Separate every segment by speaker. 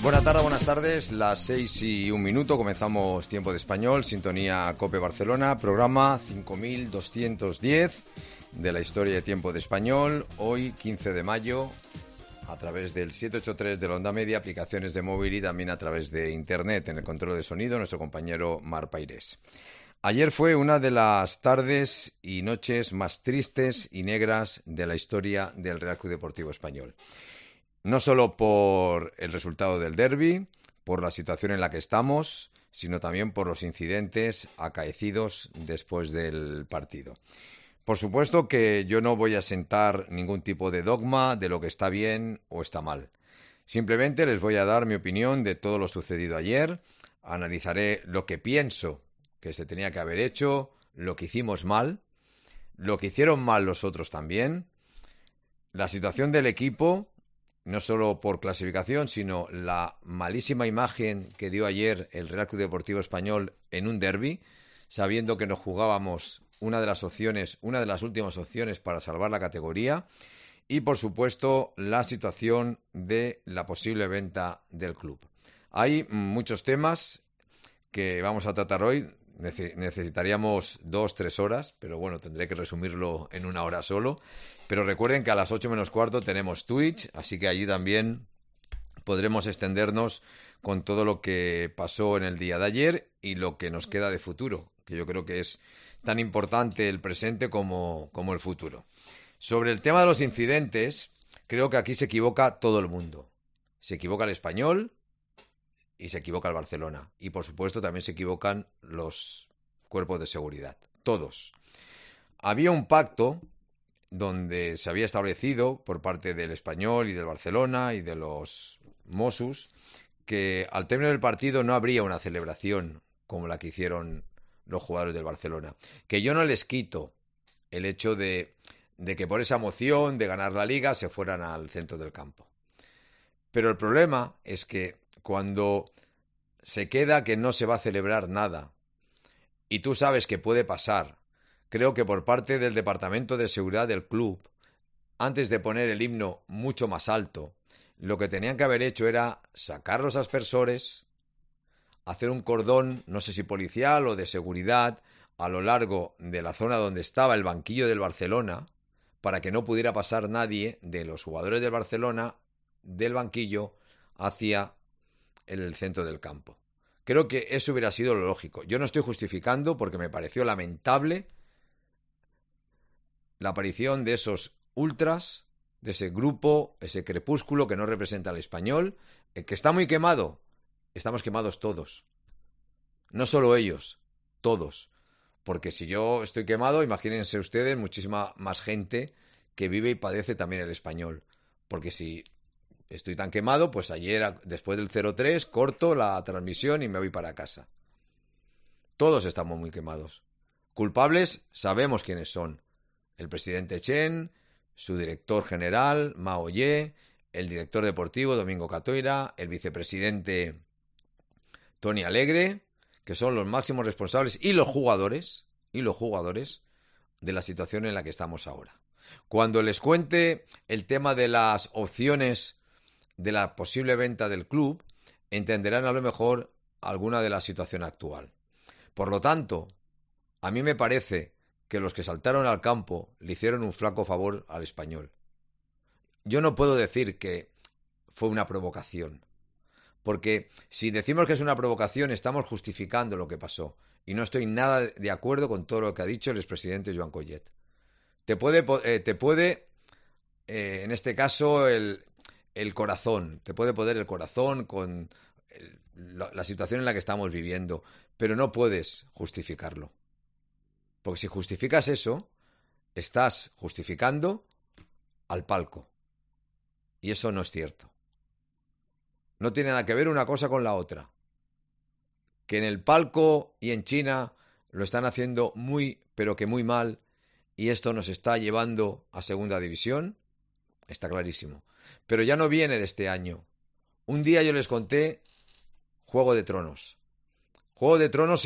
Speaker 1: Buenas tardes, las 6:01, comenzamos Tiempo de Español, sintonía COPE Barcelona, programa 5210 de la historia de Tiempo de Español, hoy 15 de mayo, a través del 783 de la onda media, aplicaciones de móvil y también a través de internet, en el control de sonido, nuestro compañero Mar Pairés. Ayer fue una de las tardes y noches más tristes y negras de la historia del Real Club Deportivo Español. No solo por el resultado del derbi, por la situación en la que estamos, sino también por los incidentes acaecidos después del partido. Por supuesto que yo no voy a sentar ningún tipo de dogma de lo que está bien o está mal. Simplemente les voy a dar mi opinión de todo lo sucedido ayer, analizaré lo que pienso que se tenía que haber hecho, lo que hicimos mal, lo que hicieron mal los otros también, la situación del equipo, no solo por clasificación, sino la malísima imagen que dio ayer el Real Club Deportivo Español en un derbi, sabiendo que nos jugábamos una de las últimas opciones para salvar la categoría, y por supuesto la situación de la posible venta del club. Hay muchos temas que vamos a tratar hoy. Necesitaríamos 2-3 horas, pero bueno, tendré que resumirlo en una hora solo. Pero recuerden que a las 8 menos cuarto tenemos Twitch, así que allí también podremos extendernos con todo lo que pasó en el día de ayer y lo que nos queda de futuro, que yo creo que es tan importante el presente como el futuro. Sobre el tema de los incidentes, creo que aquí se equivoca todo el mundo. Se equivoca el Español y se equivoca el Barcelona. Y por supuesto también se equivocan los cuerpos de seguridad. Todos. Había un pacto donde se había establecido por parte del Español y del Barcelona y de los Mossos que al término del partido no habría una celebración como la que hicieron los jugadores del Barcelona. Que yo no les quito el hecho de que por esa emoción de ganar la Liga se fueran al centro del campo. Pero el problema es que cuando se queda que no se va a celebrar nada y tú sabes que puede pasar, creo que por parte del Departamento de Seguridad del club, antes de poner el himno mucho más alto, lo que tenían que haber hecho era sacar los aspersores, hacer un cordón, no sé si policial o de seguridad, a lo largo de la zona donde estaba el banquillo del Barcelona, para que no pudiera pasar nadie de los jugadores del Barcelona del banquillo hacia el centro del campo. Creo que eso hubiera sido lo lógico. Yo no estoy justificando porque me pareció lamentable la aparición de esos ultras, de ese grupo, ese crepúsculo que no representa al Español, que está muy quemado. Estamos quemados todos. No solo ellos, todos. Porque si yo estoy quemado, imagínense ustedes muchísima más gente que vive y padece también el Español. Porque si estoy tan quemado, pues ayer, después del 0-3, corto la transmisión y me voy para casa. Todos estamos muy quemados. Culpables sabemos quiénes son. El presidente Chen, su director general, Mao Ye, el director deportivo, Domingo Catoira, el vicepresidente Tony Alegre, que son los máximos responsables, y los jugadores de la situación en la que estamos ahora. Cuando les cuente el tema de las opciones de la posible venta del club, entenderán a lo mejor alguna de la situación actual. Por lo tanto, a mí me parece que los que saltaron al campo le hicieron un flaco favor al Español. Yo no puedo decir que fue una provocación, porque si decimos que es una provocación estamos justificando lo que pasó, y no estoy nada de acuerdo con todo lo que ha dicho el expresidente Joan Collet. Te puede en este caso el corazón, te puede poder el corazón con la situación en la que estamos viviendo, pero no puedes justificarlo. Porque si justificas eso, estás justificando al palco. Y eso no es cierto. No tiene nada que ver una cosa con la otra. Que en el palco y en China lo están haciendo muy, pero que muy mal, y esto nos está llevando a segunda división, está clarísimo. Pero ya no viene de este año. Un día yo les conté Juego de Tronos. Juego de Tronos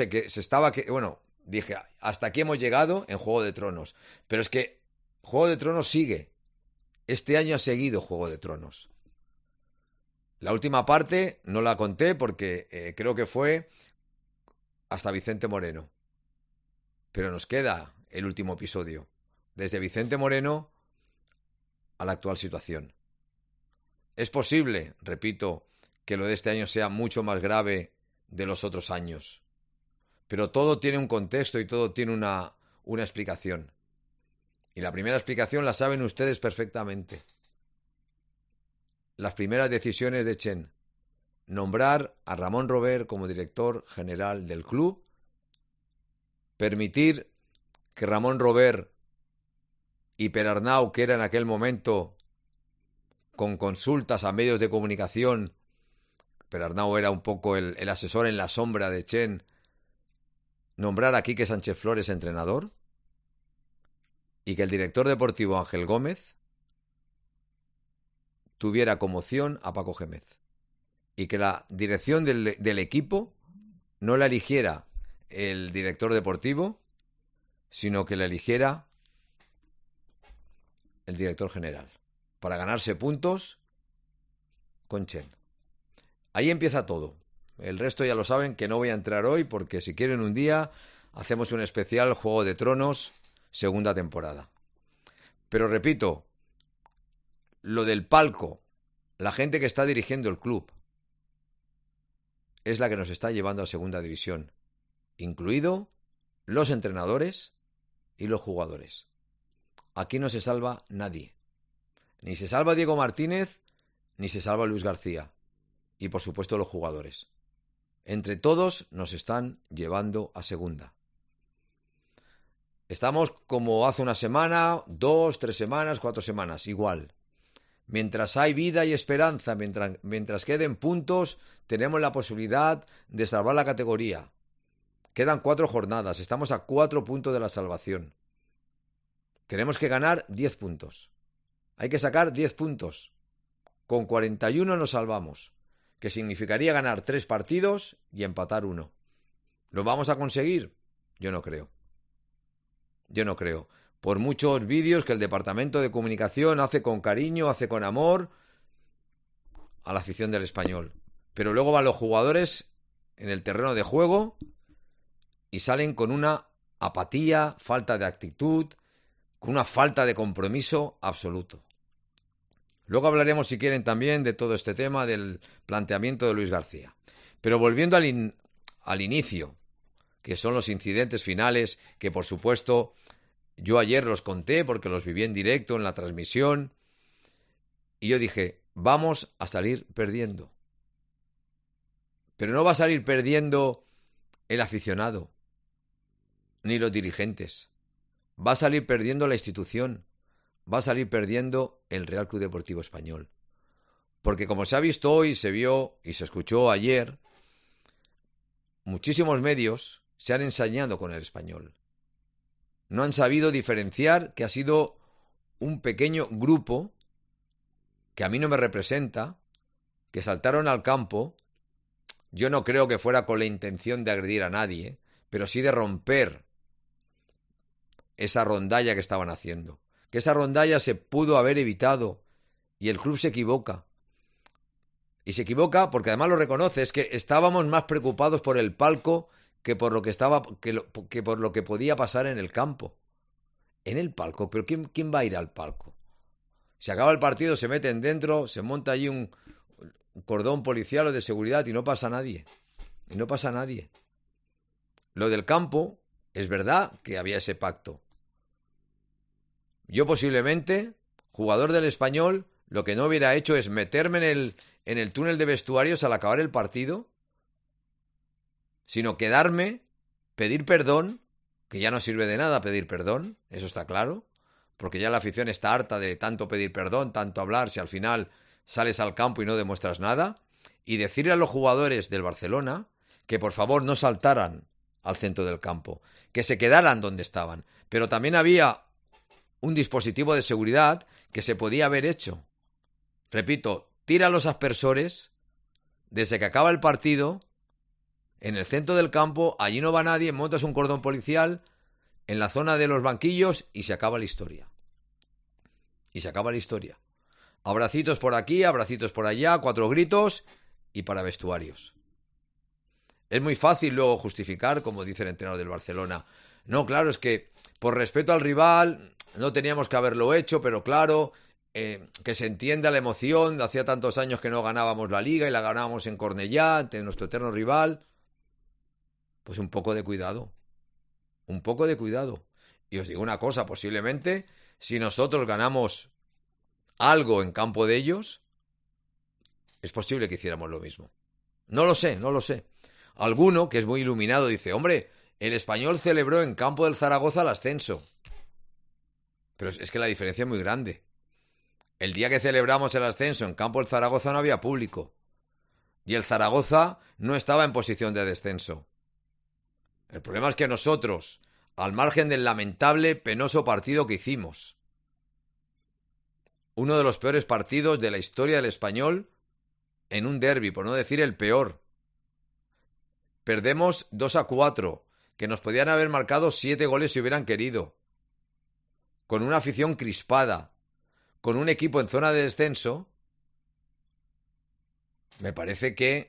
Speaker 1: dije, hasta aquí hemos llegado en Juego de Tronos. Pero es que Juego de Tronos sigue. Este año ha seguido Juego de Tronos. La última parte no la conté porque creo que fue hasta Vicente Moreno. Pero nos queda el último episodio, desde Vicente Moreno a la actual situación. Es posible, repito, que lo de este año sea mucho más grave de los otros años. Pero todo tiene un contexto y todo tiene una explicación. Y la primera explicación la saben ustedes perfectamente. Las primeras decisiones de Chen. Nombrar a Ramón Robert como director general del club. Permitir que Ramón Robert y Per Arnau, que era en aquel momento, con consultas a medios de comunicación, Per Arnau era un poco el asesor en la sombra de Chen, nombrar a Quique Sánchez Flores entrenador y que el director deportivo Ángel Gómez tuviera como opción a Paco Gémez y que la dirección del equipo no la eligiera el director deportivo, sino que la eligiera el director general, para ganarse puntos con Chen. Ahí empieza todo. El resto ya lo saben, que no voy a entrar hoy, porque si quieren un día hacemos un especial Juego de Tronos, segunda temporada. Pero repito, lo del palco, la gente que está dirigiendo el club, es la que nos está llevando a segunda división, incluido los entrenadores y los jugadores. Aquí no se salva nadie. Ni se salva Diego Martínez, ni se salva Luis García. Y por supuesto los jugadores. Entre todos nos están llevando a segunda. Estamos como hace una semana, 2, 3 semanas, 4 semanas, igual. Mientras hay vida y esperanza, mientras queden puntos, tenemos la posibilidad de salvar la categoría. Quedan 4 jornadas, estamos a 4 puntos de la salvación. Tenemos que ganar 10 puntos. Hay que sacar 10 puntos. Con 41 nos salvamos, que significaría ganar 3 partidos y empatar 1. ¿Lo vamos a conseguir? Yo no creo. Por muchos vídeos que el Departamento de Comunicación hace con cariño, hace con amor a la afición del Español. Pero luego van los jugadores en el terreno de juego y salen con una apatía, falta de actitud, con una falta de compromiso absoluto. Luego hablaremos, si quieren, también de todo este tema del planteamiento de Luis García. Pero volviendo al inicio, que son los incidentes finales, que por supuesto yo ayer los conté porque los viví en directo en la transmisión, y yo dije, vamos a salir perdiendo. Pero no va a salir perdiendo el aficionado, ni los dirigentes. Va a salir perdiendo la institución, va a salir perdiendo el Real Club Deportivo Español. Porque como se ha visto hoy, se vio y se escuchó ayer, muchísimos medios se han ensañado con el Español. No han sabido diferenciar que ha sido un pequeño grupo que a mí no me representa, que saltaron al campo. Yo no creo que fuera con la intención de agredir a nadie, pero sí de romper esa rondalla que estaban haciendo. Que esa rondalla se pudo haber evitado y el club se equivoca. Y se equivoca porque además lo reconoce, es que estábamos más preocupados por el palco que por lo que por lo que podía pasar en el campo. En el palco, pero ¿quién va a ir al palco? Se acaba el partido, se meten dentro, se monta allí un cordón policial o de seguridad y no pasa nadie. Y no pasa nadie. Lo del campo, es verdad que había ese pacto. Yo posiblemente, jugador del Español, lo que no hubiera hecho es meterme en el túnel de vestuarios al acabar el partido, sino quedarme, pedir perdón, que ya no sirve de nada pedir perdón, eso está claro, porque ya la afición está harta de tanto pedir perdón, tanto hablar, si al final sales al campo y no demuestras nada, y decirle a los jugadores del Barcelona que por favor no saltaran al centro del campo, que se quedaran donde estaban. Pero también había un dispositivo de seguridad que se podía haber hecho. Repito, tira los aspersores desde que acaba el partido en el centro del campo, allí no va nadie, montas un cordón policial en la zona de los banquillos y se acaba la historia. Y se acaba la historia. Abracitos por aquí, abracitos por allá, 4 gritos y para vestuarios. Es muy fácil luego justificar, como dice el entrenador del Barcelona. No, claro, es que por respeto al rival no teníamos que haberlo hecho, pero claro, que se entienda la emoción. Hacía tantos años que no ganábamos la Liga y la ganábamos en Cornellá ante nuestro eterno rival. Pues un poco de cuidado. Un poco de cuidado. Y os digo una cosa, posiblemente, si nosotros ganamos algo en campo de ellos, es posible que hiciéramos lo mismo. No lo sé, no lo sé. Alguno, que es muy iluminado, dice, hombre, el Español celebró en campo del Zaragoza el ascenso. Pero es que la diferencia es muy grande. El día que celebramos el ascenso en campo del Zaragoza no había público. Y el Zaragoza no estaba en posición de descenso. El problema es que nosotros, al margen del lamentable, penoso partido que hicimos, uno de los peores partidos de la historia del Español en un derbi, por no decir el peor. Perdemos 2-4, que nos podían haber marcado 7 goles si hubieran querido. Con una afición crispada, con un equipo en zona de descenso, me parece que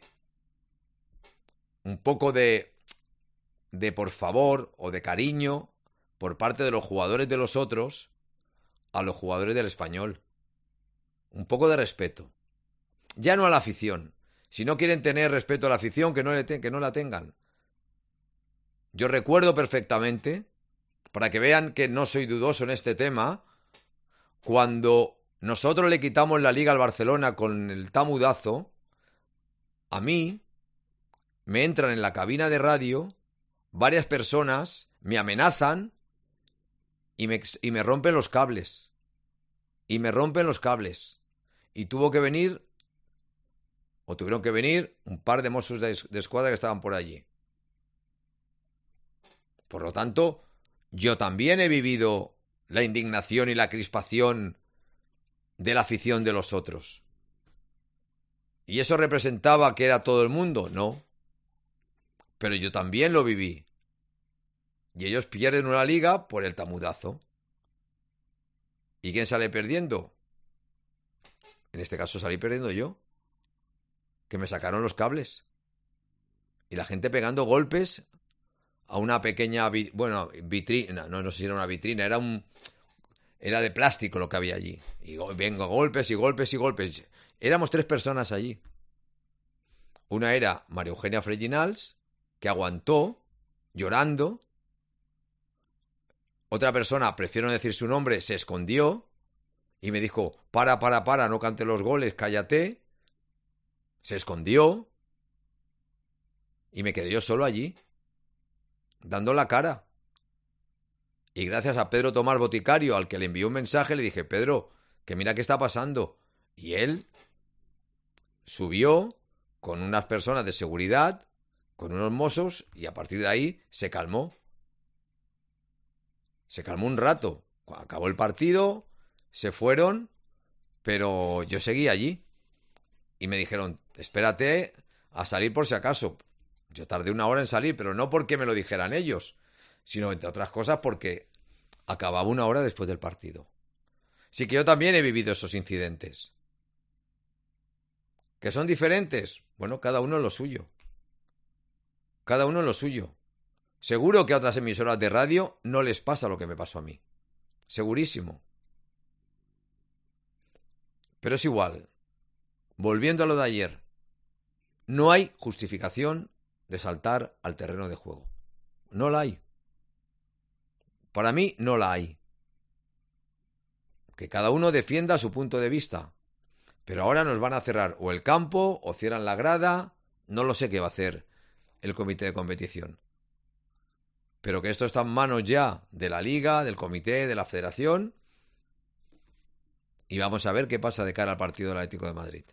Speaker 1: un poco de por favor o de cariño por parte de los jugadores de los otros a los jugadores del Español. Un poco de respeto. Ya no a la afición. Si no quieren tener respeto a la afición, que no la tengan. Yo recuerdo perfectamente, para que vean que no soy dudoso en este tema, cuando nosotros le quitamos la Liga al Barcelona con el tamudazo, a mí me entran en la cabina de radio varias personas, me amenazan y me rompen los cables. Y me rompen los cables. Y tuvieron que venir un par de Mossos de Escuadra que estaban por allí. Por lo tanto, yo también he vivido la indignación y la crispación de la afición de los otros. ¿Y eso representaba que era todo el mundo? No. Pero yo también lo viví. Y ellos pierden una liga por el tamudazo. ¿Y quién sale perdiendo? En este caso salí perdiendo yo. Que me sacaron los cables. Y la gente pegando golpes a una pequeña vitrina. No sé si era una vitrina, era de plástico lo que había allí. Y vengo golpes y golpes y golpes. Éramos 3 personas allí. Una era María Eugenia Freginals, que aguantó, llorando. Otra persona, prefiero no decir su nombre, se escondió y me dijo, para, no cantes los goles, cállate. Se escondió y me quedé yo solo allí, dando la cara. Y gracias a Pedro Tomás Boticario, al que le envió un mensaje, le dije, Pedro, que mira qué está pasando. Y él subió con unas personas de seguridad, con unos mozos, y a partir de ahí se calmó. Se calmó un rato. Cuando acabó el partido, se fueron, pero yo seguí allí. Y me dijeron, espérate a salir por si acaso. Yo tardé 1 hora en salir, pero no porque me lo dijeran ellos, sino entre otras cosas porque acababa 1 hora después del partido. Sí que yo también he vivido esos incidentes. ¿Que son diferentes? Bueno, cada uno en lo suyo. Cada uno en lo suyo. Seguro que a otras emisoras de radio no les pasa lo que me pasó a mí. Segurísimo. Pero es igual. Volviendo a lo de ayer, no hay justificación de saltar al terreno de juego. No la hay. Para mí no la hay. Que cada uno defienda su punto de vista. Pero ahora nos van a cerrar o el campo o cierran la grada. No lo sé qué va a hacer el comité de competición. Pero que esto está en manos ya de la Liga, del comité, de la Federación. Y vamos a ver qué pasa de cara al partido del Atlético de Madrid.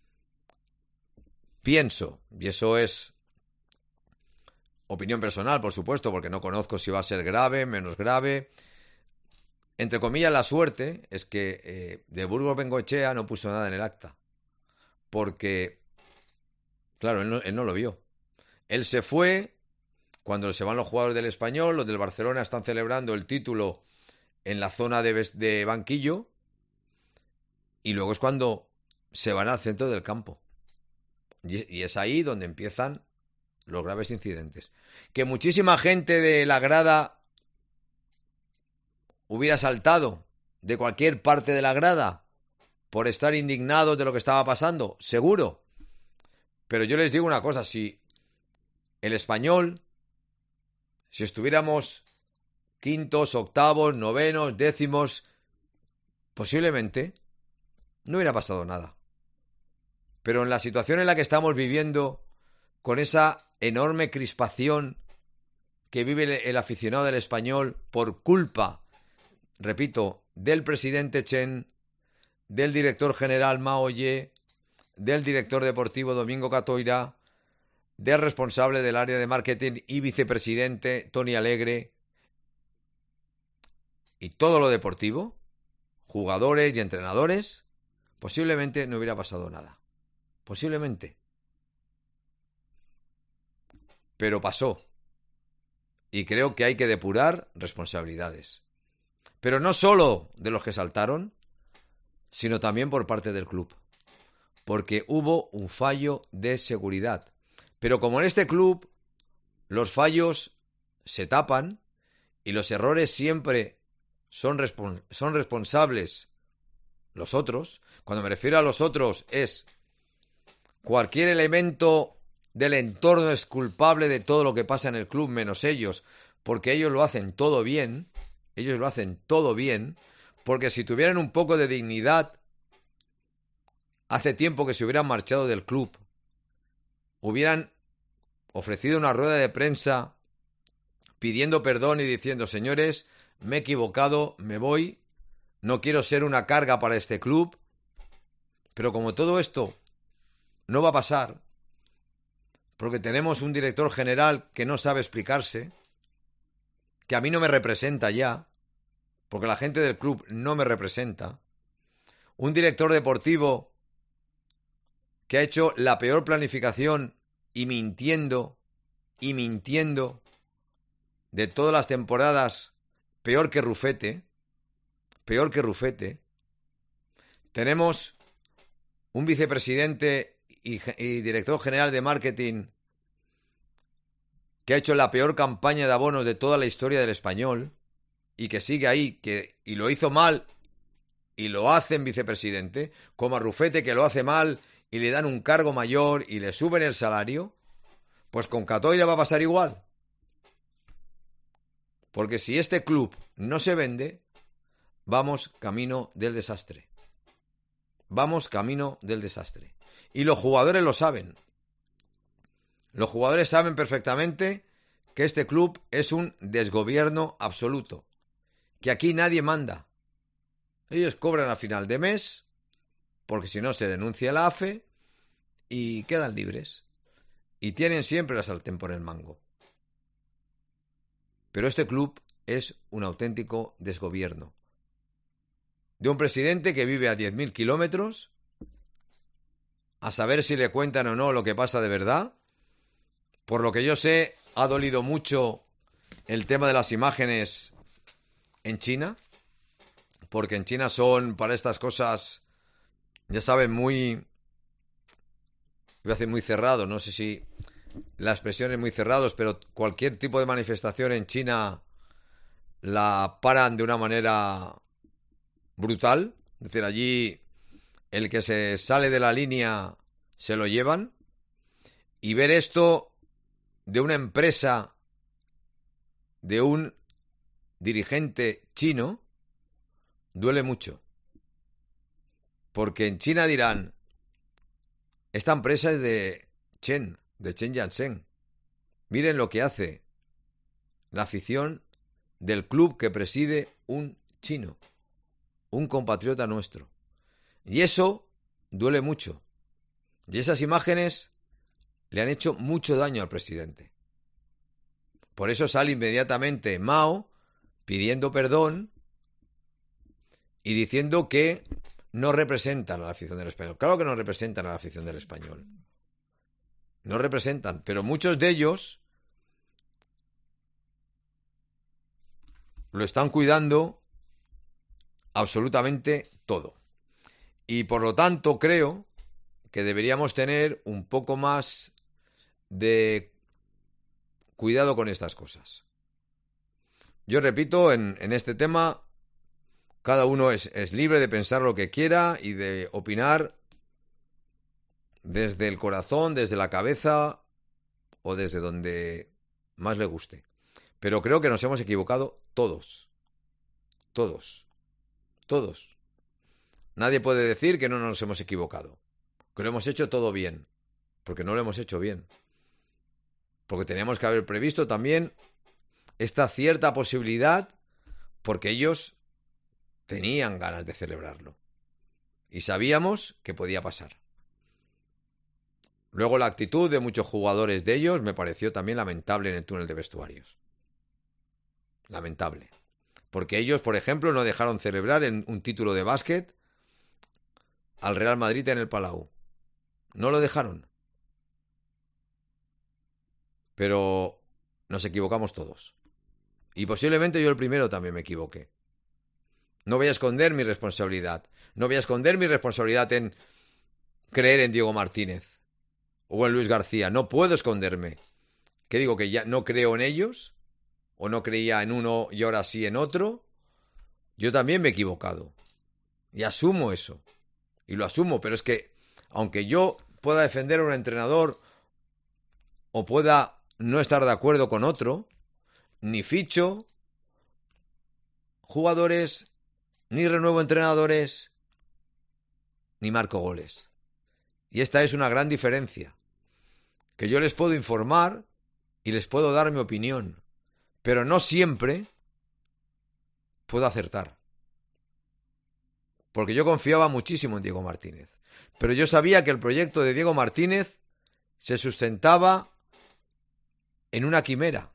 Speaker 1: Pienso, y eso es opinión personal, por supuesto, porque no conozco si va a ser grave, menos grave. Entre comillas, la suerte es que de Burgos Bengoechea no puso nada en el acta. Porque, claro, él no lo vio. Él se fue cuando se van los jugadores del Español, los del Barcelona están celebrando el título en la zona de banquillo. y luego es cuando se van al centro del campo. Y es ahí donde empiezan los graves incidentes. Que muchísima gente de la grada hubiera saltado de cualquier parte de la grada por estar indignados de lo que estaba pasando, seguro. Pero yo les digo una cosa, si el Español, si estuviéramos quintos, octavos, novenos, décimos, posiblemente no hubiera pasado nada. Pero en la situación en la que estamos viviendo, con esa enorme crispación que vive el aficionado del Español por culpa, repito, del presidente Chen, del director general Mao Ye, del director deportivo Domingo Catoira, del responsable del área de marketing y vicepresidente Tony Alegre, y todo lo deportivo, jugadores y entrenadores, posiblemente no hubiera pasado nada. Posiblemente. Pero pasó. Y creo que hay que depurar responsabilidades. Pero no solo de los que saltaron, sino también por parte del club. Porque hubo un fallo de seguridad. Pero como en este club los fallos se tapan y los errores siempre son responsables los otros, cuando me refiero a los otros es cualquier elemento del entorno es culpable de todo lo que pasa en el club menos ellos, porque ellos lo hacen todo bien, porque si tuvieran un poco de dignidad, hace tiempo que se hubieran marchado del club, hubieran ofrecido una rueda de prensa pidiendo perdón y diciendo, señores, me he equivocado, me voy, no quiero ser una carga para este club, pero como todo esto no va a pasar, porque tenemos un director general que no sabe explicarse, que a mí no me representa ya, porque la gente del club no me representa, un director deportivo que ha hecho la peor planificación y mintiendo de todas las temporadas, peor que Rufete. Tenemos un vicepresidente y director general de marketing que ha hecho la peor campaña de abonos de toda la historia del Español y que sigue ahí, y lo hizo mal y lo hacen vicepresidente, como a Rufete que lo hace mal y le dan un cargo mayor y le suben el salario, pues con Catoira va a pasar igual. Porque si este club no se vende, vamos camino del desastre. Y los jugadores lo saben. Los jugadores saben perfectamente que este club es un desgobierno absoluto. Que aquí nadie manda. Ellos cobran a final de mes, porque si no se denuncia la AFE, y quedan libres. Y tienen siempre la sartén por el mango. Pero este club es un auténtico desgobierno. De un presidente que vive a 10.000 kilómetros, a saber si le cuentan o no lo que pasa de verdad. Por lo que yo sé, ha dolido mucho el tema de las imágenes en China, porque en China son para estas cosas, ya saben, muy cerrados, no sé si la expresión es muy cerrados, pero cualquier tipo de manifestación en China la paran de una manera brutal. Es decir, allí el que se sale de la línea se lo llevan. Y ver esto de una empresa, de un dirigente chino, duele mucho. Porque en China dirán, esta empresa es de Chen Yat-sen. Miren lo que hace la afición del club que preside un chino, un compatriota nuestro. Y eso duele mucho. Y esas imágenes le han hecho mucho daño al presidente. Por eso sale inmediatamente Mao pidiendo perdón y diciendo que no representan a la afición del Español. Claro que no representan a la afición del Español. No representan, pero muchos de ellos lo están cuidando absolutamente todo. Y por lo tanto creo que deberíamos tener un poco más de cuidado con estas cosas. Yo repito, en este tema, cada uno es libre de pensar lo que quiera y de opinar desde el corazón, desde la cabeza o desde donde más le guste. Pero creo que nos hemos equivocado todos. Todos. Todos. Nadie puede decir que no nos hemos equivocado. Que lo hemos hecho todo bien. Porque no lo hemos hecho bien. Porque teníamos que haber previsto también esta cierta posibilidad, porque ellos tenían ganas de celebrarlo. Y sabíamos que podía pasar. Luego la actitud de muchos jugadores de ellos me pareció también lamentable en el túnel de vestuarios. Lamentable. Porque ellos, por ejemplo, no dejaron celebrar un título de básquet al Real Madrid en el Palau. No lo dejaron. Pero nos equivocamos todos. Y posiblemente yo el primero también me equivoqué. No voy a esconder mi responsabilidad. No voy a esconder mi responsabilidad en creer en Diego Martínez o en Luis García. No puedo esconderme. ¿Qué digo? ¿Que ya no creo en ellos? ¿O no creía en uno y ahora sí en otro? Yo también me he equivocado. Y asumo eso. Y lo asumo, pero es que aunque yo pueda defender a un entrenador o pueda no estar de acuerdo con otro, ni ficho jugadores, ni renuevo entrenadores, ni marco goles. Y esta es una gran diferencia. Que yo les puedo informar y les puedo dar mi opinión, pero no siempre puedo acertar. Porque yo confiaba muchísimo en Diego Martínez. Pero yo sabía que el proyecto de Diego Martínez se sustentaba en una quimera,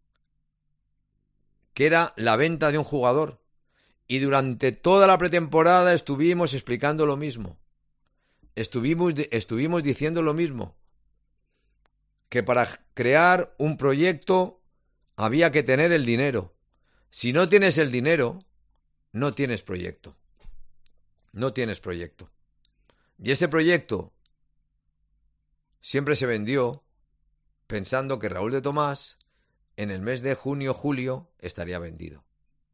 Speaker 1: que era la venta de un jugador. Y durante toda la pretemporada estuvimos explicando lo mismo. Estuvimos diciendo lo mismo. Que para crear un proyecto había que tener el dinero. Si no tienes el dinero, no tienes proyecto. No tienes proyecto. Y ese proyecto siempre se vendió pensando que Raúl de Tomás en el mes de junio-julio estaría vendido.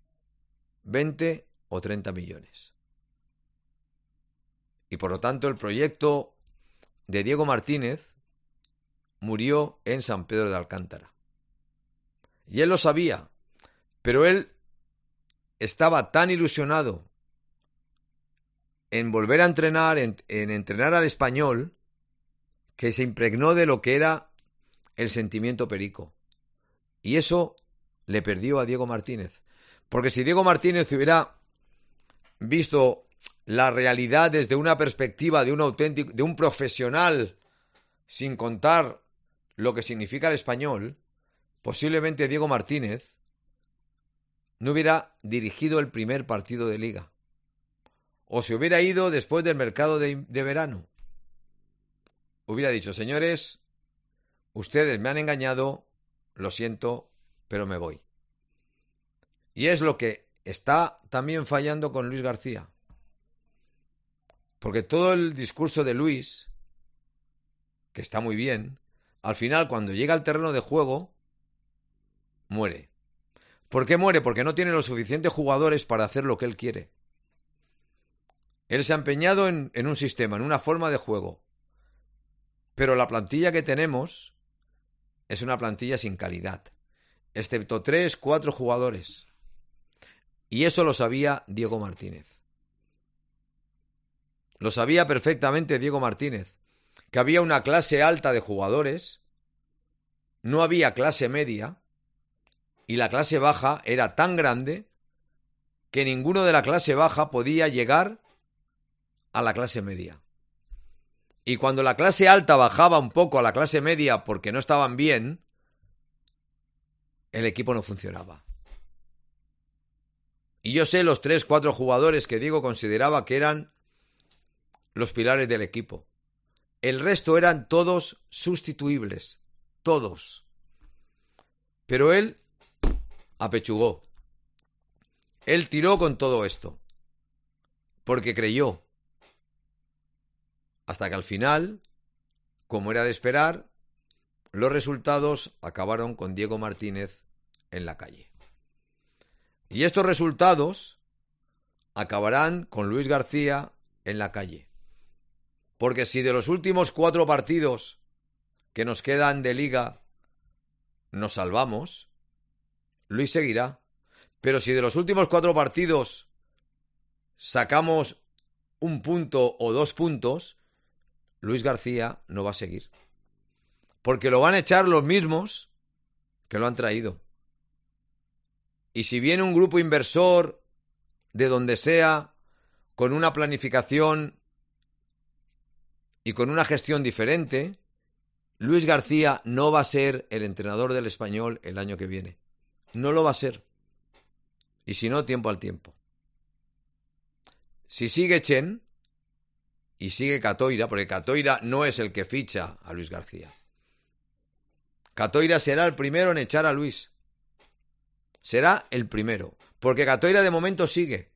Speaker 1: 20 o 30 millones. Y por lo tanto el proyecto de Diego Martínez murió en San Pedro de Alcántara. Y él lo sabía, pero él estaba tan ilusionado en volver a entrenar, en entrenar al Español, que se impregnó de lo que era el sentimiento perico. Y eso le perdió a Diego Martínez. Porque si Diego Martínez hubiera visto la realidad desde una perspectiva de un auténtico, de un profesional, sin contar lo que significa el Español, posiblemente Diego Martínez no hubiera dirigido el primer partido de liga. O se hubiera ido después del mercado de verano. Hubiera dicho, señores, ustedes me han engañado, lo siento, pero me voy. Y es lo que está también fallando con Luis García. Porque todo el discurso de Luis, que está muy bien, al final cuando llega al terreno de juego, muere. ¿Por qué muere? Porque no tiene los suficientes jugadores para hacer lo que él quiere. Él se ha empeñado en un sistema, en una forma de juego. Pero la plantilla que tenemos es una plantilla sin calidad. Excepto 3, 4 jugadores. Y eso lo sabía Diego Martínez. Lo sabía perfectamente Diego Martínez. Que había una clase alta de jugadores. No había clase media. Y la clase baja era tan grande que ninguno de la clase baja podía llegar a la clase media. Y cuando la clase alta bajaba un poco a la clase media porque no estaban bien, el equipo no funcionaba. Y yo sé los 3, 4 jugadores que Diego consideraba que eran los pilares del equipo. El resto eran todos sustituibles. Todos. Pero él apechugó. Él tiró con todo esto. Porque creyó. Hasta que al final, como era de esperar, los resultados acabaron con Diego Martínez en la calle. Y estos resultados acabarán con Luis García en la calle. Porque si de los últimos 4 partidos que nos quedan de liga nos salvamos, Luis seguirá. Pero si de los últimos 4 partidos sacamos 1 punto o 2 puntos, Luis García no va a seguir. Porque lo van a echar los mismos que lo han traído. Y si viene un grupo inversor de donde sea, con una planificación y con una gestión diferente, Luis García no va a ser el entrenador del Español el año que viene. No lo va a ser. Y si no, tiempo al tiempo. Si sigue Chen y sigue Catoira, porque Catoira no es el que ficha a Luis García. Catoira será el primero en echar a Luis. Será el primero. Porque Catoira de momento sigue.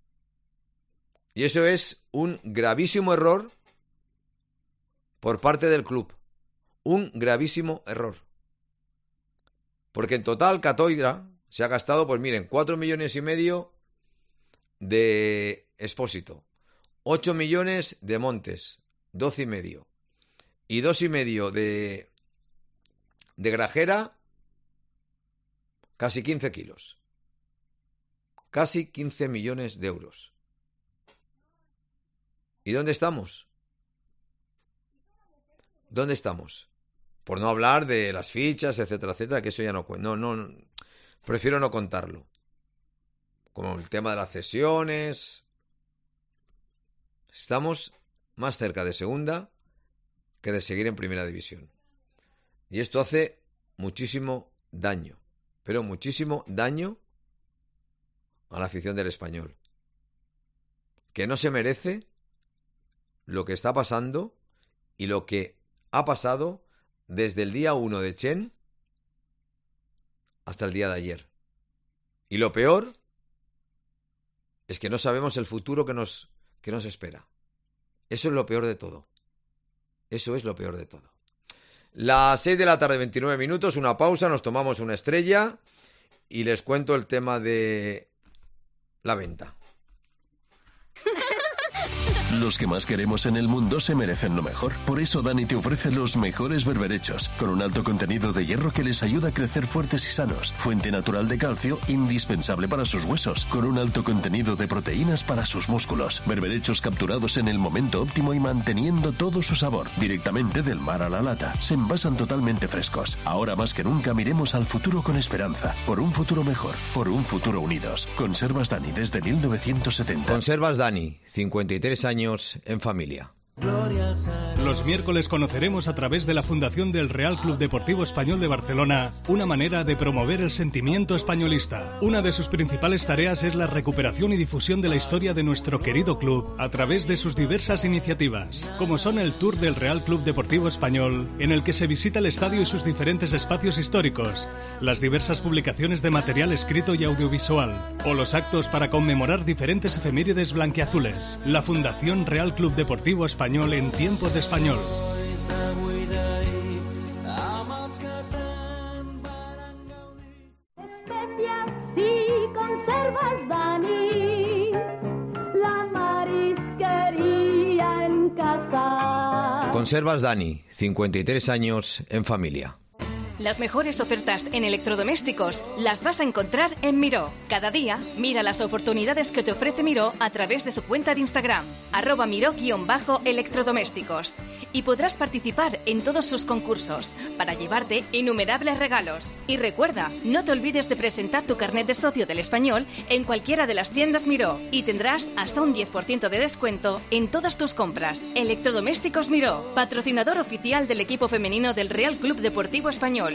Speaker 1: Y eso es un gravísimo error por parte del club. Un gravísimo error. Porque en total Catoira se ha gastado, pues miren, 4,5 millones de Expósito, 8 millones de Montes, 12,5. Y 2,5 de Grajera, casi 15 kilos. Casi 15 millones de euros. ¿Y dónde estamos? ¿Dónde estamos? Por no hablar de las fichas, etcétera, etcétera, que eso ya no cuento. No, prefiero no contarlo. Como el tema de las cesiones. Estamos más cerca de segunda que de seguir en primera división. Y esto hace muchísimo daño. Pero muchísimo daño a la afición del Español. Que no se merece lo que está pasando y lo que ha pasado desde el día 1 de Chen hasta el día de ayer. Y lo peor es que no sabemos el futuro que nos espera. Eso es lo peor de todo. Eso es lo peor de todo. Las 6 de la tarde, 29 minutos, una pausa, nos tomamos una estrella y les cuento el tema de la venta.
Speaker 2: Los que más queremos en el mundo se merecen lo mejor. Por eso Dani te ofrece los mejores berberechos, con un alto contenido de hierro que les ayuda a crecer fuertes y sanos, fuente natural de calcio indispensable para sus huesos, con un alto contenido de proteínas para sus músculos. Berberechos capturados en el momento óptimo y manteniendo todo su sabor, directamente del mar a la lata. Se envasan totalmente frescos. Ahora más que nunca miremos al futuro con esperanza, por un futuro mejor, por un futuro unidos. Conservas Dani desde 1970.
Speaker 1: Conservas Dani, 53 años en familia.
Speaker 3: Los miércoles conoceremos a través de la Fundación del Real Club Deportivo Español de Barcelona una manera de promover el sentimiento españolista. Una de sus principales tareas es la recuperación y difusión de la historia de nuestro querido club a través de sus diversas iniciativas, como son el Tour del Real Club Deportivo Español, en el que se visita el estadio y sus diferentes espacios históricos, las diversas publicaciones de material escrito y audiovisual, o los actos para conmemorar diferentes efemérides blanquiazules. La Fundación Real Club Deportivo Español en tiempos de español.
Speaker 4: Especias y conservas Dani, la marisquería en casa.
Speaker 1: Conservas Dani, 53 años en familia.
Speaker 5: Las mejores ofertas en electrodomésticos las vas a encontrar en Miró. Cada día, mira las oportunidades que te ofrece Miró a través de su cuenta de Instagram, @Miró_electrodomésticos. Y podrás participar en todos sus concursos para llevarte innumerables regalos. Y recuerda, no te olvides de presentar tu carnet de socio del Español en cualquiera de las tiendas Miró y tendrás hasta un 10% de descuento en todas tus compras. Electrodomésticos Miró, patrocinador oficial del equipo femenino del Real Club Deportivo Español.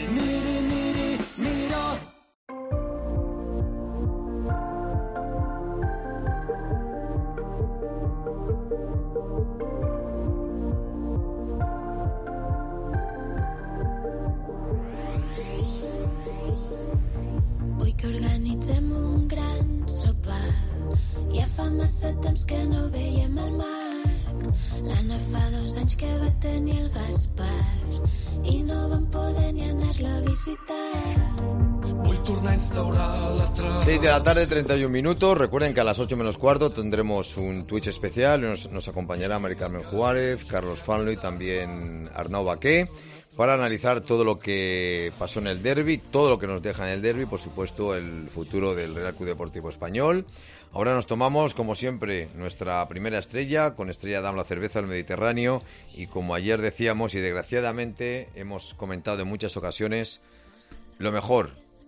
Speaker 6: Vull que organitzem un gran sopar. Ja fa massa temps que no veiem el mar. L'Anna fa 2 anys que va tenir el Gaspar i no vam poder ni anar-lo a visitar.
Speaker 7: Vull tornar a instaurar la
Speaker 1: 6 de la tarde, 31 minutos. Recuerden que a las 8 menos cuarto tendremos un Twitch especial. Nos acompañará Mari Carmen Juárez, Carlos Fanlo y también Arnau Baqué para analizar todo lo que pasó en el derbi, todo lo que nos deja en el derbi, por supuesto el futuro del Real Club Deportivo Español. Ahora nos tomamos, como siempre, nuestra primera estrella, con Estrella Damm, la cerveza del Mediterráneo, y como ayer decíamos y desgraciadamente hemos comentado en muchas ocasiones, lo mejor,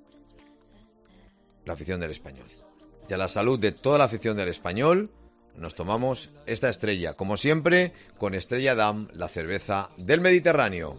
Speaker 1: la afición del Español. Y a la salud de toda la afición del Español nos tomamos esta estrella, como siempre, con Estrella Damm, la cerveza del Mediterráneo.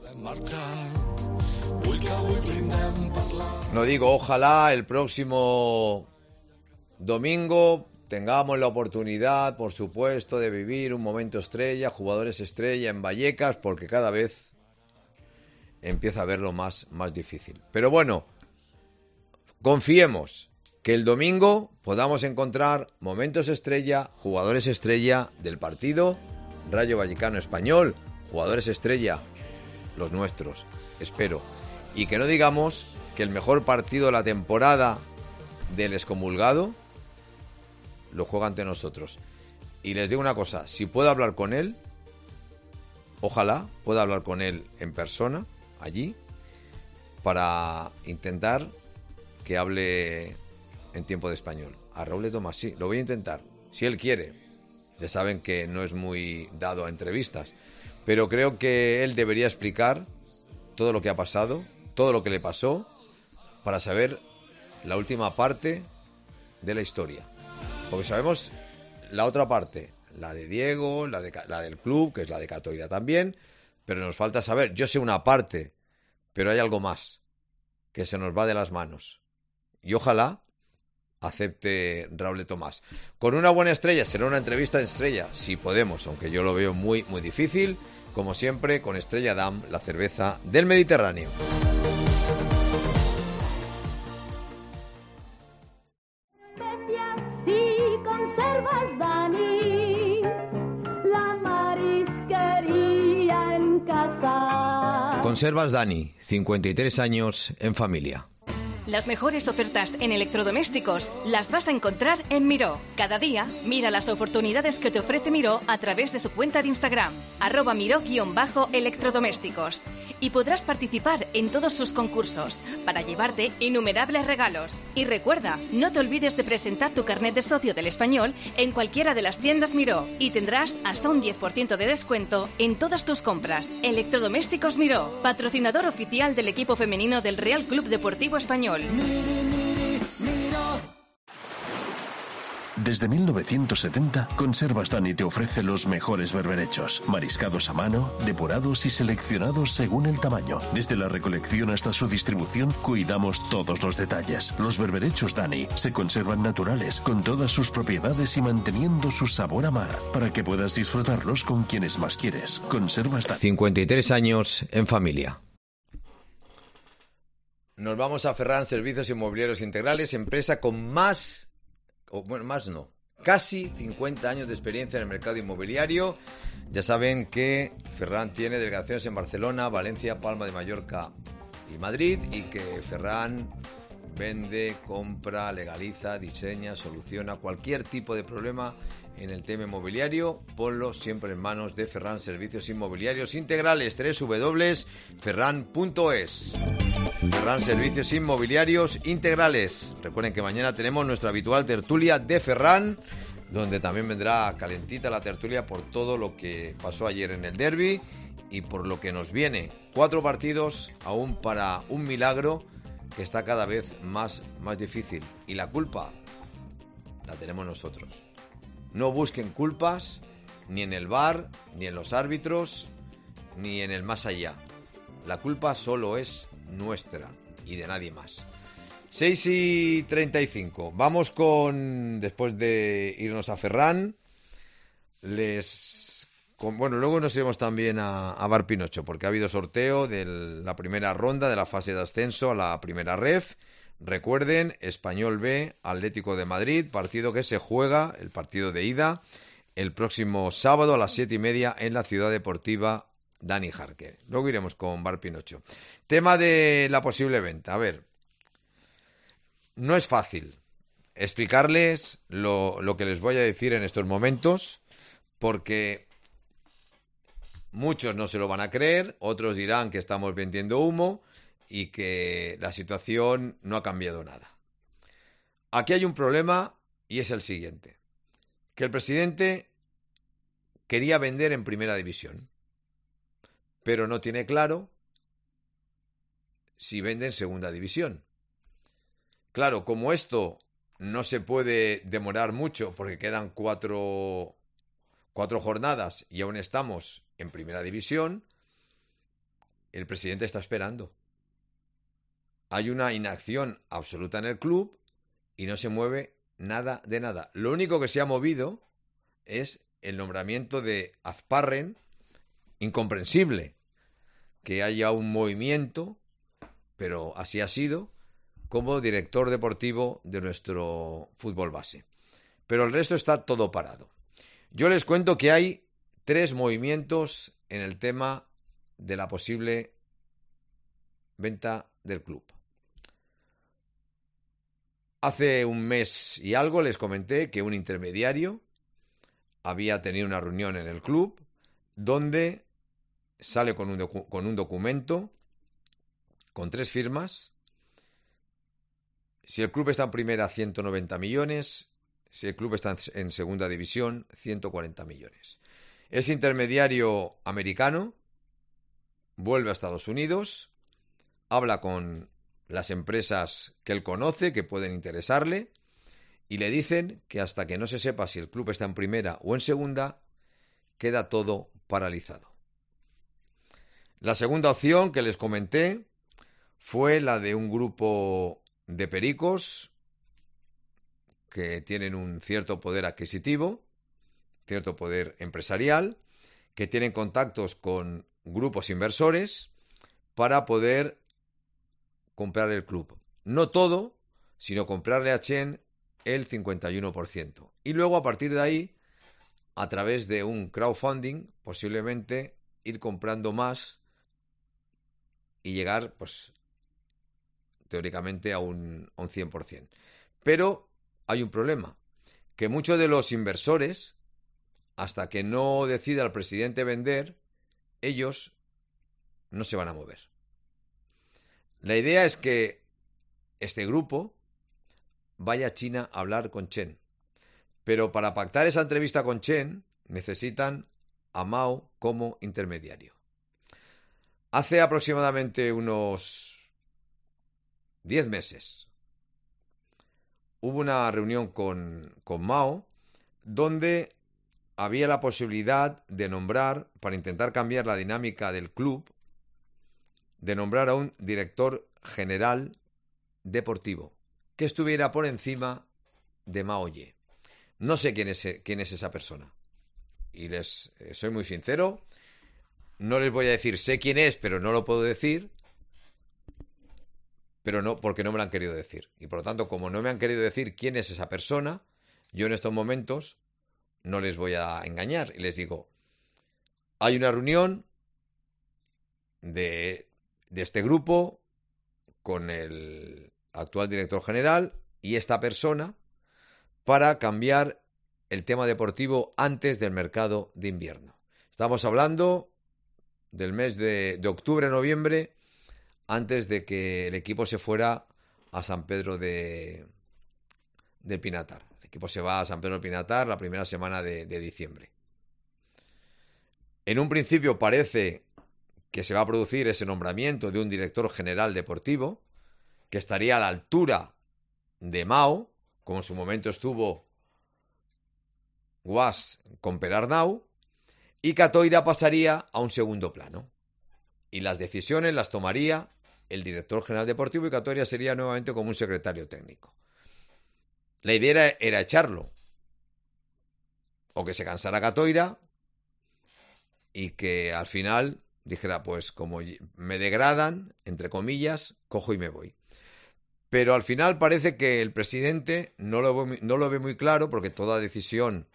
Speaker 1: No digo, ojalá el próximo domingo tengamos la oportunidad, por supuesto, de vivir un momento estrella, jugadores estrella en Vallecas, porque cada vez empieza a verlo más difícil. Pero bueno, confiemos que el domingo podamos encontrar momentos estrella, jugadores estrella del partido Rayo Vallecano Español, jugadores estrella, los nuestros, espero. Y que no digamos que el mejor partido de la temporada del excomulgado lo juega ante nosotros. Y les digo una cosa, si puedo hablar con él, ojalá pueda hablar con él en persona, allí, para intentar que hable en tiempo de español. A Raúl de Tomás, sí, lo voy a intentar, si él quiere. Ya saben que no es muy dado a entrevistas, pero creo que él debería explicar todo lo que ha pasado, todo lo que le pasó, para saber la última parte de la historia. Porque sabemos la otra parte, la de Diego, la del club, que es la de Catoira también, pero nos falta saber, yo sé una parte, pero hay algo más que se nos va de las manos. Y ojalá acepte Raúl de Tomás. Con una buena estrella, será una entrevista en estrella, si podemos, aunque yo lo veo muy difícil, como siempre, con Estrella Damm, la cerveza del Mediterráneo.
Speaker 4: Especias y conservas, Dani, la marisquería en casa.
Speaker 1: Conservas Dani, 53 años en familia.
Speaker 5: Las mejores ofertas en electrodomésticos las vas a encontrar en Miró. Cada día, mira las oportunidades que te ofrece Miró a través de su cuenta de Instagram, @Miró_electrodomésticos. Y podrás participar en todos sus concursos para llevarte innumerables regalos. Y recuerda, no te olvides de presentar tu carnet de socio del Español en cualquiera de las tiendas Miró y tendrás hasta un 10% de descuento en todas tus compras. Electrodomésticos Miró, patrocinador oficial del equipo femenino del Real Club Deportivo Español.
Speaker 2: Desde 1970, Conservas Dani te ofrece los mejores berberechos, mariscados a mano, depurados y seleccionados según el tamaño. Desde la recolección hasta su distribución, cuidamos todos los detalles. Los berberechos Dani se conservan naturales, con todas sus propiedades y manteniendo su sabor a mar, para que puedas disfrutarlos con quienes más quieres. Conservas Dani.
Speaker 1: 53 años en familia. Nos vamos a Ferran Servicios Inmobiliarios Integrales, empresa con casi 50 años de experiencia en el mercado inmobiliario. Ya saben que Ferran tiene delegaciones en Barcelona, Valencia, Palma de Mallorca y Madrid, y que Ferran vende, compra, legaliza, diseña, soluciona cualquier tipo de problema en el tema inmobiliario. Ponlo siempre en manos de Ferran Servicios Inmobiliarios Integrales, www.ferran.es. Ferran Servicios Inmobiliarios Integrales. Recuerden que mañana tenemos nuestra habitual tertulia de Ferran, donde también vendrá calentita la tertulia por todo lo que pasó ayer en el derbi y por lo que nos viene. 4 partidos aún para un milagro que está cada vez más difícil. Y la culpa la tenemos nosotros. No busquen culpas ni en el VAR, ni en los árbitros, ni en el más allá. La culpa solo es nuestra y de nadie más. 6:35. Vamos con, después de irnos a Ferran, luego nos iremos también a Bar Pinocho, porque ha habido sorteo de la primera ronda de la fase de ascenso a la primera ref. Recuerden, Español B, Atlético de Madrid, partido que se juega, el partido de ida, el próximo sábado a las 7:30 en la Ciudad Deportiva Dani Jarque. Luego iremos con Bar Pinocho. Tema de la posible venta. A ver, no es fácil explicarles lo que les voy a decir en estos momentos, porque muchos no se lo van a creer, otros dirán que estamos vendiendo humo y que la situación no ha cambiado nada. Aquí hay un problema y es el siguiente, que el presidente quería vender en primera división, pero no tiene claro si vende en segunda división. Claro, como esto no se puede demorar mucho porque quedan cuatro jornadas y aún estamos en primera división, el presidente está esperando. Hay una inacción absoluta en el club y no se mueve nada de nada. Lo único que se ha movido es el nombramiento de Azparren, incomprensible que haya un movimiento, pero así ha sido, como director deportivo de nuestro fútbol base. Pero el resto está todo parado. Yo les cuento que hay 3 movimientos en el tema de la posible venta del club. Hace un mes y algo les comenté que un intermediario había tenido una reunión en el club donde sale con un documento con 3 firmas. Si el club está en primera, 190 millones. Si el club está en segunda división, 140 millones. Ese intermediario americano vuelve a Estados Unidos, habla con las empresas que él conoce, que pueden interesarle, y le dicen que hasta que no se sepa si el club está en primera o en segunda, queda todo paralizado. La segunda opción que les comenté fue la de un grupo de pericos que tienen un cierto poder adquisitivo, cierto poder empresarial, que tienen contactos con grupos inversores para poder comprar el club. No todo, sino comprarle a Chen el 51%. Y luego, a partir de ahí, a través de un crowdfunding, posiblemente ir comprando más y llegar, pues, teóricamente a un 100%. Pero hay un problema, que muchos de los inversores, hasta que no decida el presidente vender, ellos no se van a mover. La idea es que este grupo vaya a China a hablar con Chen, pero para pactar esa entrevista con Chen necesitan a Mao como intermediario. Hace aproximadamente unos 10 meses hubo una reunión con Mao donde había la posibilidad de nombrar, para intentar cambiar la dinámica del club, de nombrar a un director general deportivo que estuviera por encima de Mao Ye. No sé quién es esa persona. Y les soy muy sincero, no les voy a decir sé quién es, pero no lo puedo decir, pero no, porque no me lo han querido decir. Y por lo tanto, como no me han querido decir quién es esa persona, yo en estos momentos no les voy a engañar. Y les digo, hay una reunión de este grupo con el actual director general y esta persona para cambiar el tema deportivo antes del mercado de invierno. Estamos hablando del mes de octubre-noviembre, antes de que el equipo se fuera a San Pedro del Pinatar. El equipo se va a San Pedro del Pinatar la primera semana de diciembre. En un principio parece que se va a producir ese nombramiento de un director general deportivo que estaría a la altura de Mao, como en su momento estuvo Guas con Per Arnau, y Catoira pasaría a un segundo plano. Y las decisiones las tomaría el director general deportivo y Catoira sería nuevamente como un secretario técnico. La idea era echarlo, o que se cansara Catoira y que al final dijera, pues como me degradan, entre comillas, cojo y me voy. Pero al final parece que el presidente no lo ve muy claro, porque toda decisión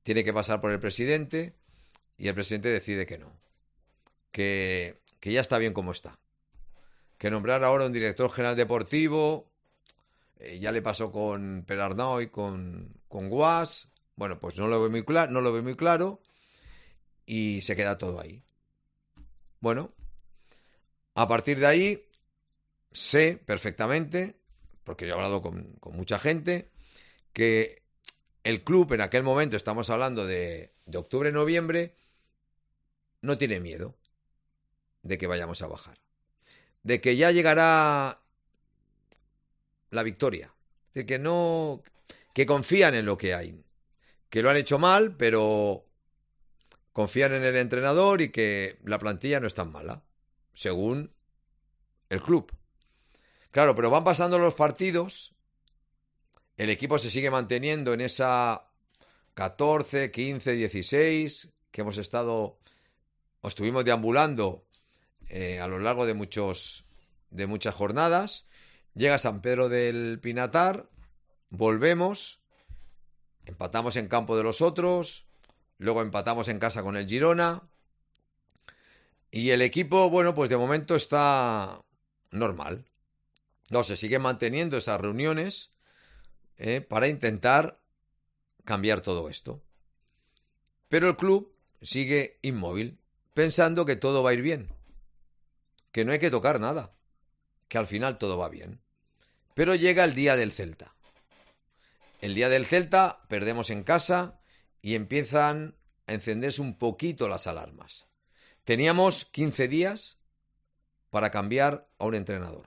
Speaker 1: tiene que pasar por el presidente y el presidente decide que no, que ya está bien como está, que nombrar ahora un director general deportivo, ya le pasó con Pelarnau y con Guas, bueno, pues no lo ve muy claro y se queda todo ahí. Bueno, a partir de ahí sé perfectamente, porque yo he hablado con mucha gente, que el club en aquel momento, estamos hablando de octubre-noviembre, no tiene miedo de que vayamos a bajar, de que ya llegará la victoria, de que confían en lo que hay, que lo han hecho mal, pero confían en el entrenador y que la plantilla no es tan mala, según el club. Claro, pero van pasando los partidos, el equipo se sigue manteniendo en esa 14, 15, 16 que estuvimos deambulando a lo largo de muchas jornadas. Llega San Pedro del Pinatar, volvemos, empatamos en campo de los otros, luego empatamos en casa con el Girona y el equipo, bueno, pues de momento está normal. No, se siguen manteniendo esas reuniones para intentar cambiar todo esto. Pero el club sigue inmóvil, pensando que todo va a ir bien, que no hay que tocar nada, que al final todo va bien. Pero llega el día del Celta. El día del Celta perdemos en casa y empiezan a encenderse un poquito las alarmas. Teníamos 15 días para cambiar a un entrenador.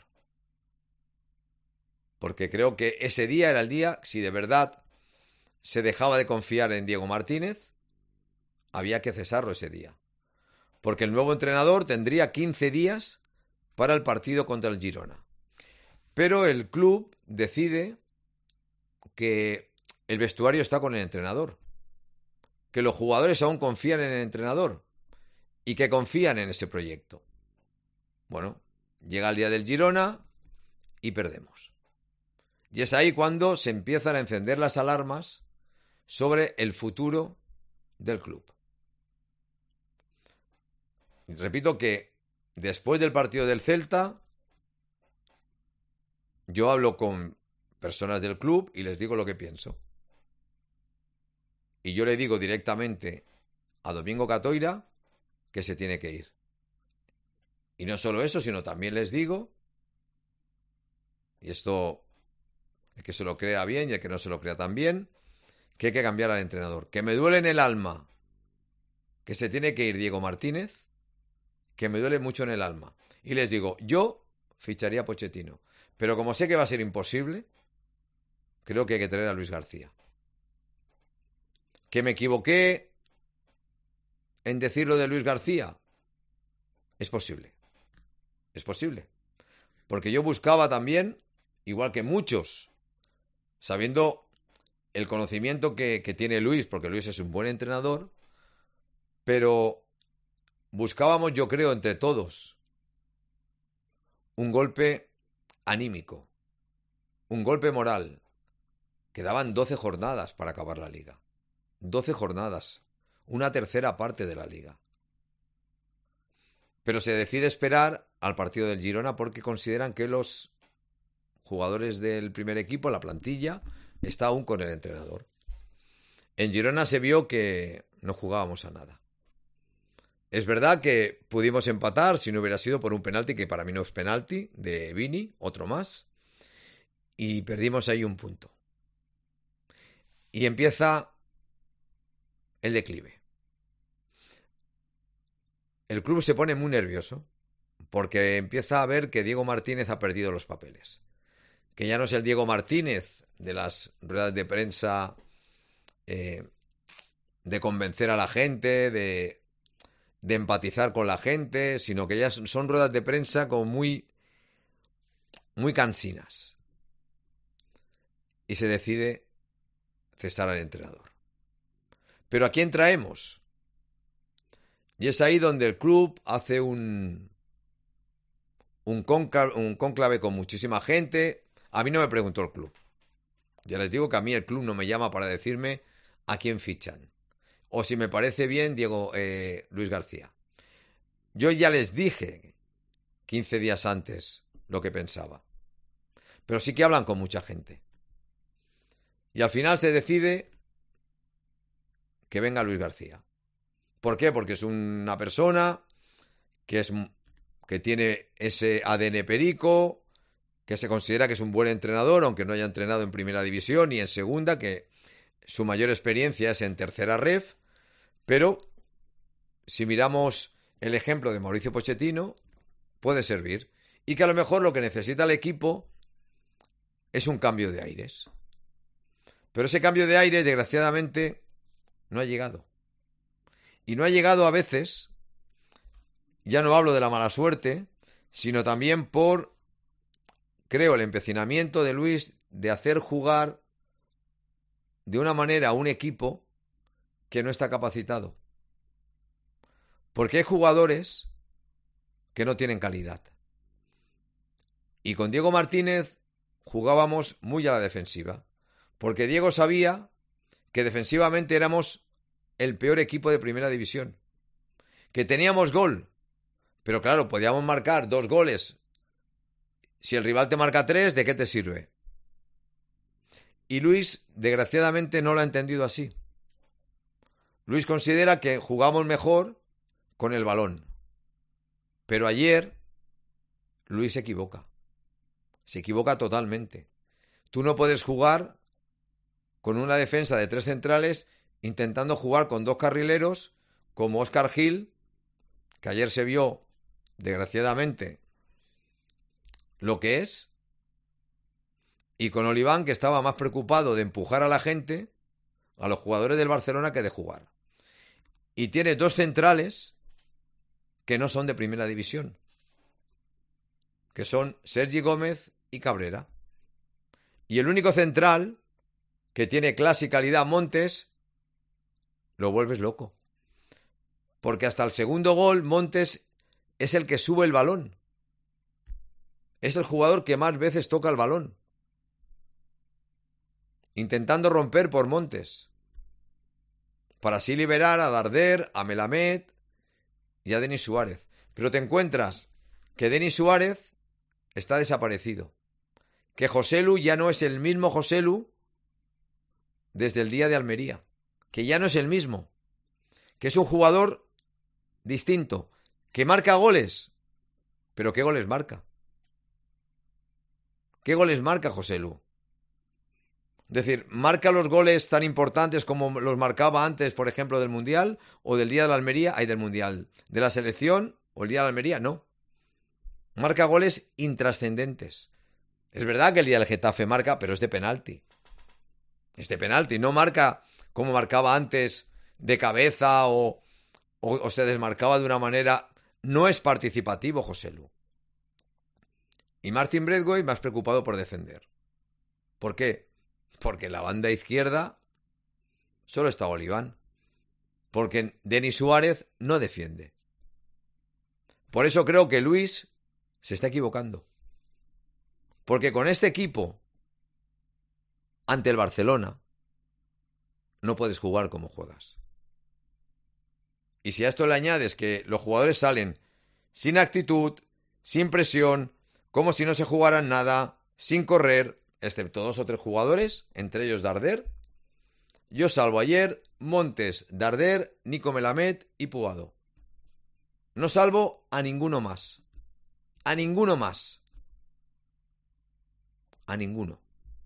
Speaker 1: Porque creo que ese día era el día, si de verdad se dejaba de confiar en Diego Martínez, había que cesarlo ese día. Porque el nuevo entrenador tendría 15 días para el partido contra el Girona. Pero el club decide que el vestuario está con el entrenador, que los jugadores aún confían en el entrenador y que confían en ese proyecto. Bueno, llega el día del Girona y perdemos. Y es ahí cuando se empiezan a encender las alarmas sobre el futuro del club. Y repito que después del partido del Celta, yo hablo con personas del club y les digo lo que pienso. Y yo le digo directamente a Domingo Catoira que se tiene que ir. Y no solo eso, sino también les digo, y esto el que se lo crea bien y el que no se lo crea también, que hay que cambiar al entrenador. Que me duele en el alma que se tiene que ir Diego Martínez, que me duele mucho en el alma. Y les digo, yo ficharía a Pochettino. Pero como sé que va a ser imposible, creo que hay que traer a Luis García. ¿Que me equivoqué en decir lo de Luis García? Es posible. Es posible. Porque yo buscaba también, igual que muchos, sabiendo el conocimiento que tiene Luis, porque Luis es un buen entrenador, pero buscábamos, yo creo, entre todos, un golpe anímico, un golpe moral. Quedaban 12 jornadas para acabar la liga. 12 jornadas, una tercera parte de la liga. Pero se decide esperar al partido del Girona porque consideran que los jugadores del primer equipo, la plantilla, está aún con el entrenador. En Girona se vio que no jugábamos a nada. Es verdad que pudimos empatar si no hubiera sido por un penalti, que para mí no es penalti, de Vini, otro más, y perdimos ahí un punto. Y empieza el declive. El club se pone muy nervioso porque empieza a ver que Diego Martínez ha perdido los papeles. Que ya no es el Diego Martínez de las ruedas de prensa de convencer a la gente, de empatizar con la gente, sino que ya son ruedas de prensa como muy cansinas. Y se decide cesar al entrenador. ¿Pero a quién traemos? Y es ahí donde el club hace un cónclave con muchísima gente. A mí no me preguntó el club. Ya les digo que a mí el club no me llama para decirme a quién fichan. o si me parece bien Luis García. Yo ya les dije 15 días antes lo que pensaba. Pero sí que hablan con mucha gente. Y al final se decide que venga Luis García. ¿Por qué? Porque es una persona que tiene ese ADN perico, que se considera que es un buen entrenador, aunque no haya entrenado en primera división ni en segunda, que su mayor experiencia es en tercera ref. Pero si miramos el ejemplo de Mauricio Pochettino, puede servir. Y que a lo mejor lo que necesita el equipo es un cambio de aires. Pero ese cambio de aires, desgraciadamente, no ha llegado. Y no ha llegado a veces, ya no hablo de la mala suerte, sino también por, creo, el empecinamiento de Luis de hacer jugar de una manera a un equipo que no está capacitado. Porque hay jugadores que no tienen calidad. Y con Diego Martínez jugábamos muy a la defensiva. Porque Diego sabía que defensivamente éramos el peor equipo de primera división. Que teníamos gol. Pero claro, podíamos marcar 2 goles. Si el rival te marca 3, ¿de qué te sirve? Y Luis, desgraciadamente, no lo ha entendido así. Luis considera que jugamos mejor con el balón. Pero ayer, Luis se equivoca. Se equivoca totalmente. Tú no puedes jugar con una defensa de 3 centrales intentando jugar con 2 carrileros como Óscar Gil, que ayer se vio, desgraciadamente, lo que es, y con Oliván, que estaba más preocupado de empujar a la gente, a los jugadores del Barcelona, que de jugar. Y tiene 2 centrales que no son de primera división, que son Sergi Gómez y Cabrera. Y el único central que tiene clase y calidad, Montes, lo vuelves loco. Porque hasta el segundo gol, Montes es el que sube el balón. Es el jugador que más veces toca el balón. Intentando romper por Montes. Para así liberar a Darder, a Melamed y a Denis Suárez. Pero te encuentras que Denis Suárez está desaparecido. Que Joselu ya no es el mismo Joselu desde el día de Almería. Que ya no es el mismo. Que es un jugador distinto. Que marca goles. Pero ¿qué goles marca? ¿Qué goles marca Joselu? Es decir, ¿marca los goles tan importantes como los marcaba antes, por ejemplo, del Mundial o del día de la Almería? Del Mundial. ¿De la selección o el día de la Almería? No. Marca goles intrascendentes. Es verdad que el día del Getafe marca, pero es de penalti. Es de penalti. No marca como marcaba antes de cabeza o se desmarcaba de una manera. No es participativo, Joselu. Y Martin Braithwaite más preocupado por defender. ¿Por qué? Porque en la banda izquierda solo está Oliván. Porque Denis Suárez no defiende. Por eso creo que Luis se está equivocando. Porque con este equipo, ante el Barcelona, no puedes jugar como juegas. Y si a esto le añades que los jugadores salen sin actitud, sin presión, como si no se jugaran nada, sin correr, excepto 2 o 3 jugadores, entre ellos Darder, yo salvo ayer Montes, Darder, Nico Melamed y Puado. No salvo a ninguno más. A ninguno más. A ninguno.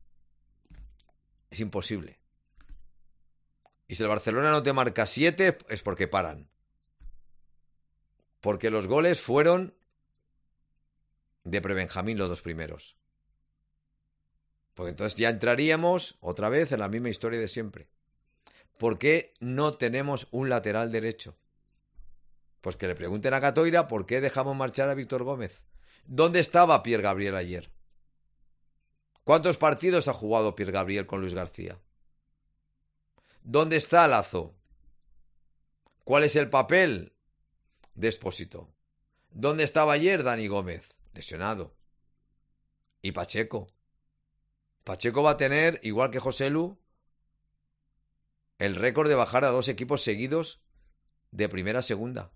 Speaker 1: Es imposible. Y si el Barcelona no te marca 7, es porque paran. Porque los goles fueron de Prebenjamín los 2 primeros. Porque entonces ya entraríamos otra vez en la misma historia de siempre. ¿Por qué no tenemos un lateral derecho? Pues que le pregunten a Catoira por qué dejamos marchar a Víctor Gómez. ¿Dónde estaba Pierre Gabriel ayer? ¿Cuántos partidos ha jugado Pierre Gabriel con Luis García? ¿Dónde está Lazo? ¿Cuál es el papel de Expósito? ¿Dónde estaba ayer Dani Gómez? Lesionado. ¿Y Pacheco? Pacheco va a tener, igual que Joselu, el récord de bajar a 2 equipos seguidos de primera a segunda.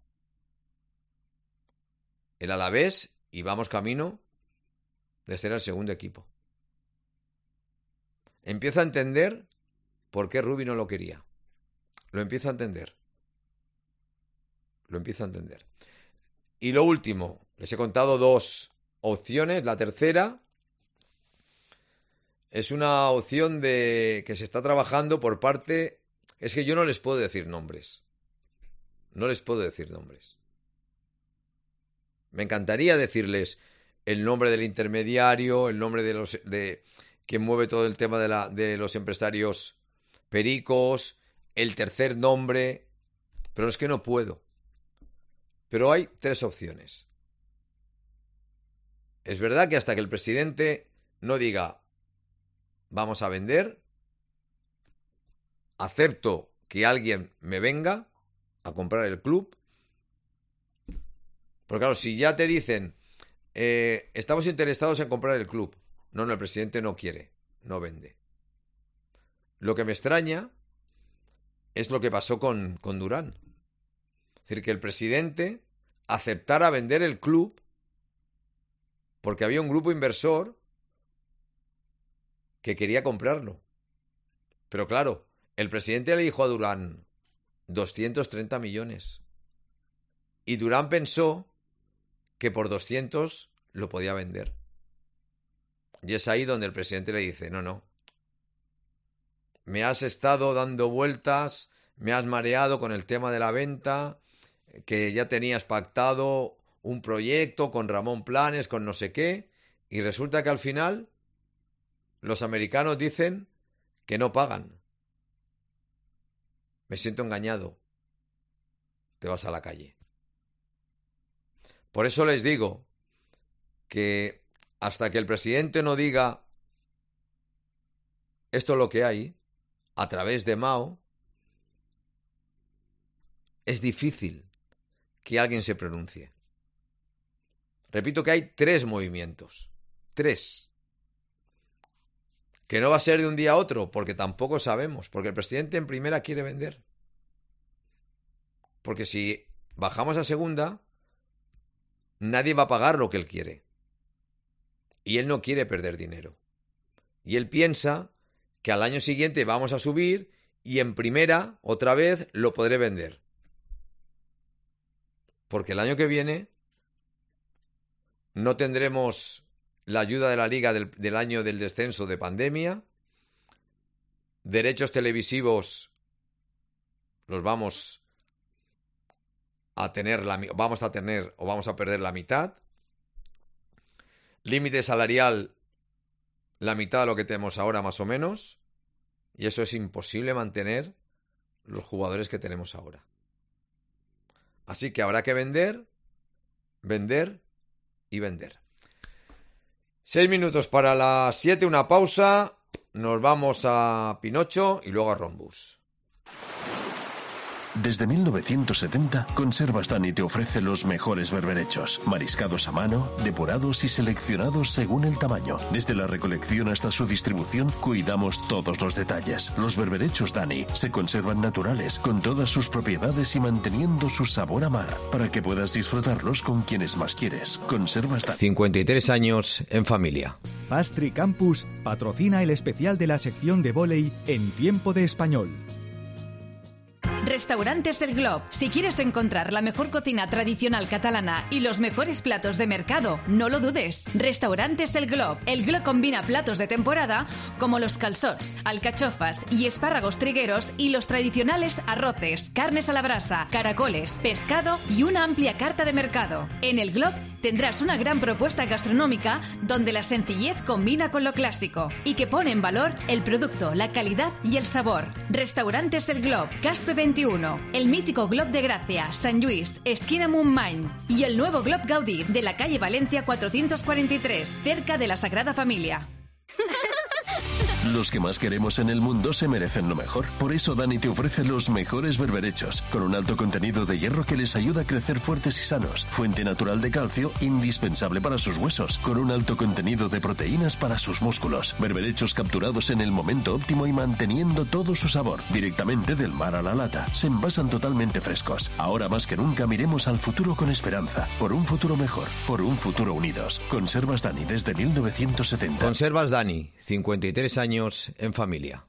Speaker 1: El Alavés, y vamos camino de ser el segundo equipo. Empiezo a entender por qué Rubi no lo quería. Lo empiezo a entender. Y lo último, les he contado 2 opciones. La tercera es una opción que se está trabajando por parte... Es que yo no les puedo decir nombres. Me encantaría decirles el nombre del intermediario, el nombre de quien mueve todo el tema de los empresarios pericos, el tercer nombre, pero es que no puedo. Pero hay 3 opciones. Es verdad que hasta que el presidente no diga vamos a vender, acepto que alguien me venga a comprar el club. Porque claro, si ya te dicen estamos interesados en comprar el club. No, el presidente no quiere, no vende. Lo que me extraña es lo que pasó con Durán. Es decir, que el presidente aceptara vender el club porque había un grupo inversor que quería comprarlo. Pero claro, el presidente le dijo a Durán 230 millones. Y Durán pensó que por 200 lo podía vender. Y es ahí donde el presidente le dice, no. Me has estado dando vueltas, me has mareado con el tema de la venta, que ya tenías pactado un proyecto con Ramón Planes, con no sé qué, y resulta que al final los americanos dicen que no pagan. Me siento engañado. Te vas a la calle. Por eso les digo que hasta que el presidente no diga esto es lo que hay, a través de Mao, es difícil que alguien se pronuncie. Repito que hay 3 movimientos. 3. Que no va a ser de un día a otro, porque tampoco sabemos, porque el presidente en primera quiere vender. Porque si bajamos a segunda, nadie va a pagar lo que él quiere. Y él no quiere perder dinero. Y él piensa que al año siguiente vamos a subir y en primera, otra vez, lo podré vender. Porque el año que viene no tendremos la ayuda de la Liga del año del descenso de pandemia. Derechos televisivos los vamos a perder la mitad. Límite salarial, la mitad de lo que tenemos ahora más o menos. Y eso es imposible mantener los jugadores que tenemos ahora. Así que habrá que vender, vender y vender. 6 minutos para las 7, una pausa. Nos vamos a Pinocho y luego a Rombus.
Speaker 2: Desde 1970, Conservas Dani te ofrece los mejores berberechos, mariscados a mano, depurados y seleccionados según el tamaño. Desde la recolección hasta su distribución, cuidamos todos los detalles. Los berberechos Dani se conservan naturales, con todas sus propiedades y manteniendo su sabor a mar, para que puedas disfrutarlos con quienes más quieres. Conservas Dani.
Speaker 1: 53 años en familia.
Speaker 8: Pastry Campus patrocina el especial de la sección de vóley en Tiempo de Español.
Speaker 5: Restaurantes El Glob. Si quieres encontrar la mejor cocina tradicional catalana y los mejores platos de mercado, no lo dudes. Restaurantes El Glob. El Glob combina platos de temporada como los calçots, alcachofas y espárragos trigueros y los tradicionales arroces, carnes a la brasa, caracoles, pescado y una amplia carta de mercado. En El Glob tendrás una gran propuesta gastronómica donde la sencillez combina con lo clásico y que pone en valor el producto, la calidad y el sabor. Restaurantes El Glob, Caspe 21, el mítico Glob de Gracia, Sant Lluís, esquina Montmany y el nuevo Glob Gaudí de la calle Valencia 443, cerca de la Sagrada Familia.
Speaker 2: Los que más queremos en el mundo se merecen lo mejor. Por eso Dani te ofrece los mejores berberechos, con un alto contenido de hierro que les ayuda a crecer fuertes y sanos. Fuente natural de calcio, indispensable para sus huesos, con un alto contenido de proteínas para sus músculos. Berberechos capturados en el momento óptimo y manteniendo todo su sabor. Directamente del mar a la lata. Se envasan totalmente frescos. Ahora más que nunca miremos al futuro con esperanza. Por un futuro mejor. Por un futuro unidos. Conservas Dani desde 1970.
Speaker 1: Conservas Dani, 53 años en familia.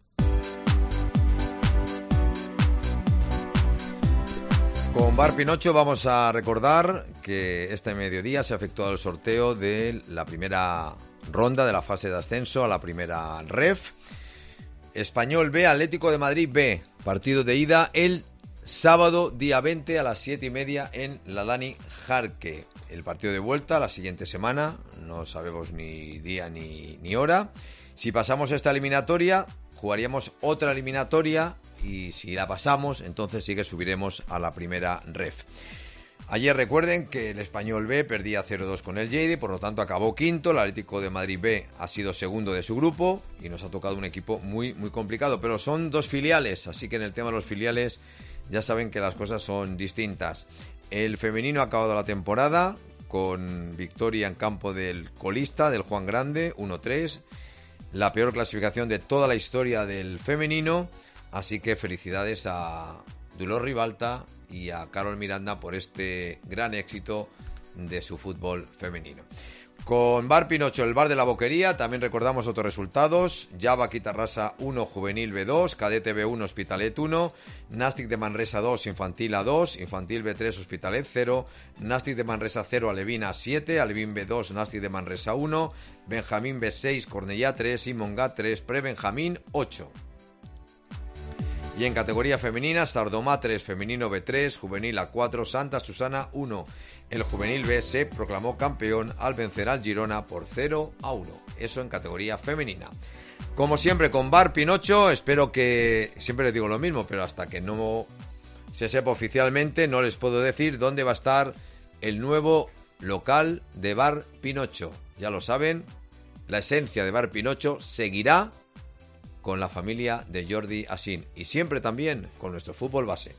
Speaker 1: Con Bar Pinocho vamos a recordar que este mediodía se ha efectuado el sorteo de la primera ronda de la fase de ascenso a la primera ref. Español B, Atlético de Madrid B. Partido de ida el sábado día 20 a las 7:30 en la Dani Jarque. El partido de vuelta la siguiente semana, no sabemos ni día ni hora. Si pasamos esta eliminatoria, jugaríamos otra eliminatoria y si la pasamos, entonces sí que subiremos a la primera ref. Ayer recuerden que el Español B perdía 0-2 con el Lleida, por lo tanto acabó quinto. El Atlético de Madrid B ha sido segundo de su grupo y nos ha tocado un equipo muy complicado, pero son dos filiales, así que en el tema de los filiales ya saben que las cosas son distintas. El femenino ha acabado la temporada con victoria en campo del colista, del Juan Grande, 1-3. La peor clasificación de toda la historia del femenino, así que felicidades a Dolors Ribalta y a Carol Miranda por este gran éxito de su fútbol femenino. Con Bar Pinocho, el bar de la Boquería, también recordamos otros resultados. Java Quitarrasa 1, Juvenil B2, Cadete B1, Hospitalet 1, Nàstic de Manresa 2, Infantil A2, Infantil B3, Hospitalet 0, Nàstic de Manresa 0, Alevín A7, Alevín B2, Nàstic de Manresa 1, Benjamín B6, Cornellà 3 y Montgat 3, Prebenjamín 8. Y en categoría femenina, Sardomá 3, Femenino B3, Juvenil A4, Santa Susana 1. El Juvenil B se proclamó campeón al vencer al Girona por 0-1. Eso en categoría femenina. Como siempre con Bar Pinocho, espero que... Siempre les digo lo mismo, pero hasta que no se sepa oficialmente no les puedo decir dónde va a estar el nuevo local de Bar Pinocho. Ya lo saben, la esencia de Bar Pinocho seguirá con la familia de Jordi Asín y siempre también con nuestro fútbol base.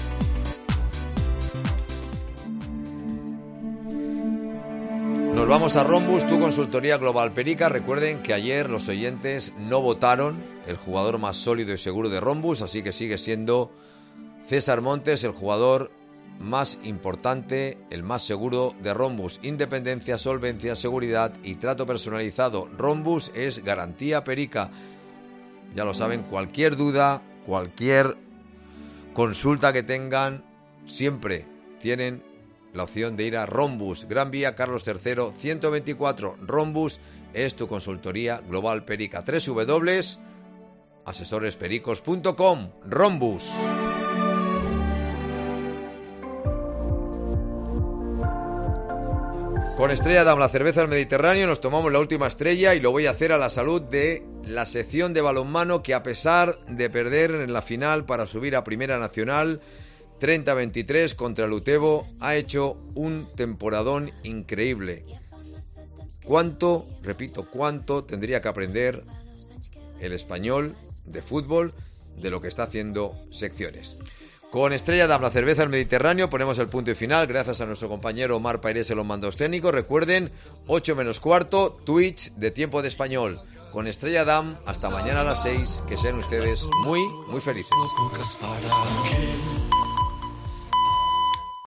Speaker 1: Nos vamos a Rhombus, tu consultoría global Perica. Recuerden que ayer los oyentes no votaron el jugador más sólido y seguro de Rhombus, así que sigue siendo César Montes el jugador más importante, el más seguro de Rhombus. Independencia, solvencia, seguridad y trato personalizado. Rhombus es garantía Perica. Ya lo saben, cualquier duda, cualquier consulta que tengan, siempre tienen la opción de ir a Rhombus, Gran Vía Carlos III, 124. Rhombus es tu consultoría global Perica. www.asesorespericos.com. Rhombus. Con Estrella Damm, la cerveza del Mediterráneo, nos tomamos la última estrella y lo voy a hacer a la salud de la sección de balonmano que, a pesar de perder en la final para subir a Primera Nacional 30-23 contra el Utebo, ha hecho un temporadón increíble. ¿Cuánto tendría que aprender el Español de fútbol de lo que está haciendo secciones? Con Estrella Damm, la cerveza del Mediterráneo, ponemos el punto y final. Gracias a nuestro compañero Omar Pairés en los mandos técnicos. Recuerden, 8 menos cuarto, Twitch de Tiempo de Español. Con Estrella Damm, hasta mañana a las 6. Que sean ustedes muy felices.